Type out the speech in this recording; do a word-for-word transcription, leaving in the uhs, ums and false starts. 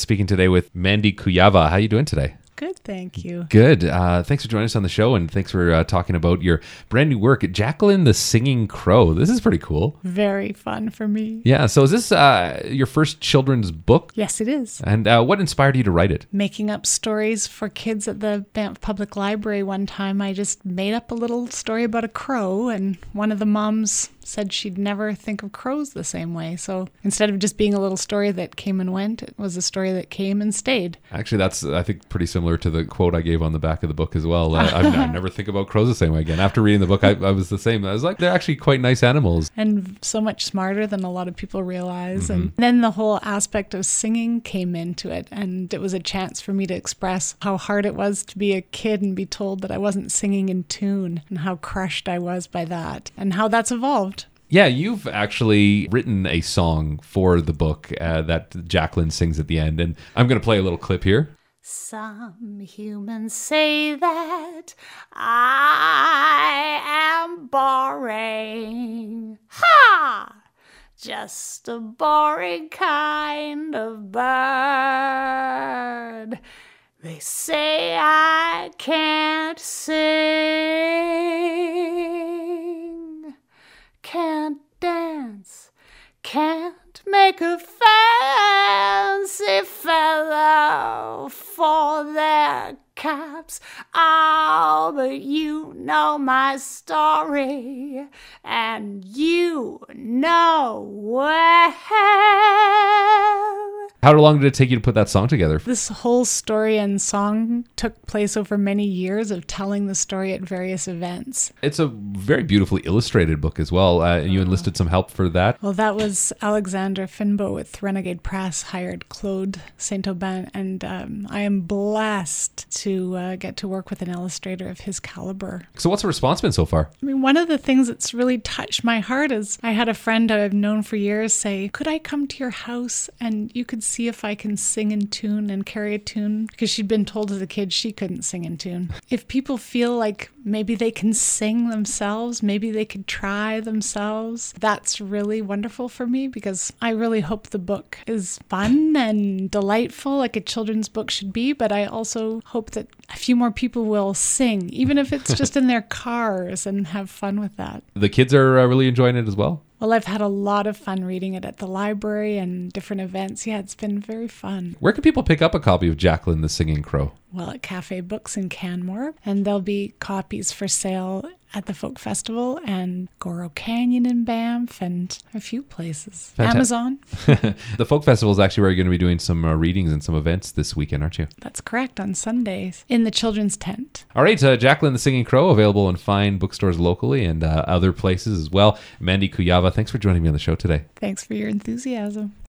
Speaking today with Mandy Kuyava. How are you doing today? Good, thank you. Good. Uh, thanks for joining us on the show, and thanks for uh, talking about your brand new work, Jacqueline the Singing Crow. This is pretty cool. Very fun for me. Yeah. So is this uh, your first children's book? Yes, it is. And uh, what inspired you to write it? Making up stories for kids at the Banff Public Library one time, I just made up a little story about a crow, and one of the moms said she'd never think of crows the same way. So instead of just being a little story that came and went, it was a story that came and stayed. Actually, that's, I think, pretty similar to the quote I gave on the back of the book as well. Uh, I, I never think about crows the same way again. After reading the book, I, I was the same. I was like, they're actually quite nice animals. And so much smarter than a lot of people realize. Mm-hmm. And then the whole aspect of singing came into it. And it was a chance for me to express how hard it was to be a kid and be told that I wasn't singing in tune, and how crushed I was by that, and how that's evolved. Yeah, you've actually written a song for the book uh, that Jacqueline sings at the end. And I'm going to play a little clip here. Some humans say that I am boring. Ha! Just a boring kind of bird. They say I can't sing, can't dance, can't make a fancy fellow for their caps. Oh, but you know my story, and you know well. How long did it take you to put that song together? This whole story and song took place over many years of telling the story at various events. It's a very beautifully illustrated book as well. Uh, and you enlisted some help for that. Well, that was Alexander Finbo with Renegade Press hired Claude Saint-Aubin, and um, I am blessed to uh, get to work with an illustrator of his caliber. So what's the response been so far? I mean, one of the things that's really touched my heart is I had a friend I've known for years say, could I come to your house and you could see if I can sing in tune and carry a tune? Because she'd been told as a kid she couldn't sing in tune. If people feel like maybe they can sing themselves, maybe they could try themselves, that's really wonderful for me, because I really hope the book is fun and delightful like a children's book should be, but I also hope that a few more people will sing, even if it's just in their cars, and have fun with that. The kids are uh, really enjoying it as well? Well, I've had a lot of fun reading it at the library and different events. Yeah, it's been very fun. Where can people pick up a copy of Jacqueline the Singing Crow? Well, at Cafe Books in Canmore, and there'll be copies for sale at the Folk Festival and Goro Canyon in Banff and a few places. Fantastic. Amazon. The Folk Festival is actually where you're going to be doing some uh, readings and some events this weekend, aren't you? That's correct, on Sundays in the children's tent. All right, uh, Jacqueline the Singing Crow, available in fine bookstores locally and uh, other places as well. Mandy Kuyava, thanks for joining me on the show today. Thanks for your enthusiasm.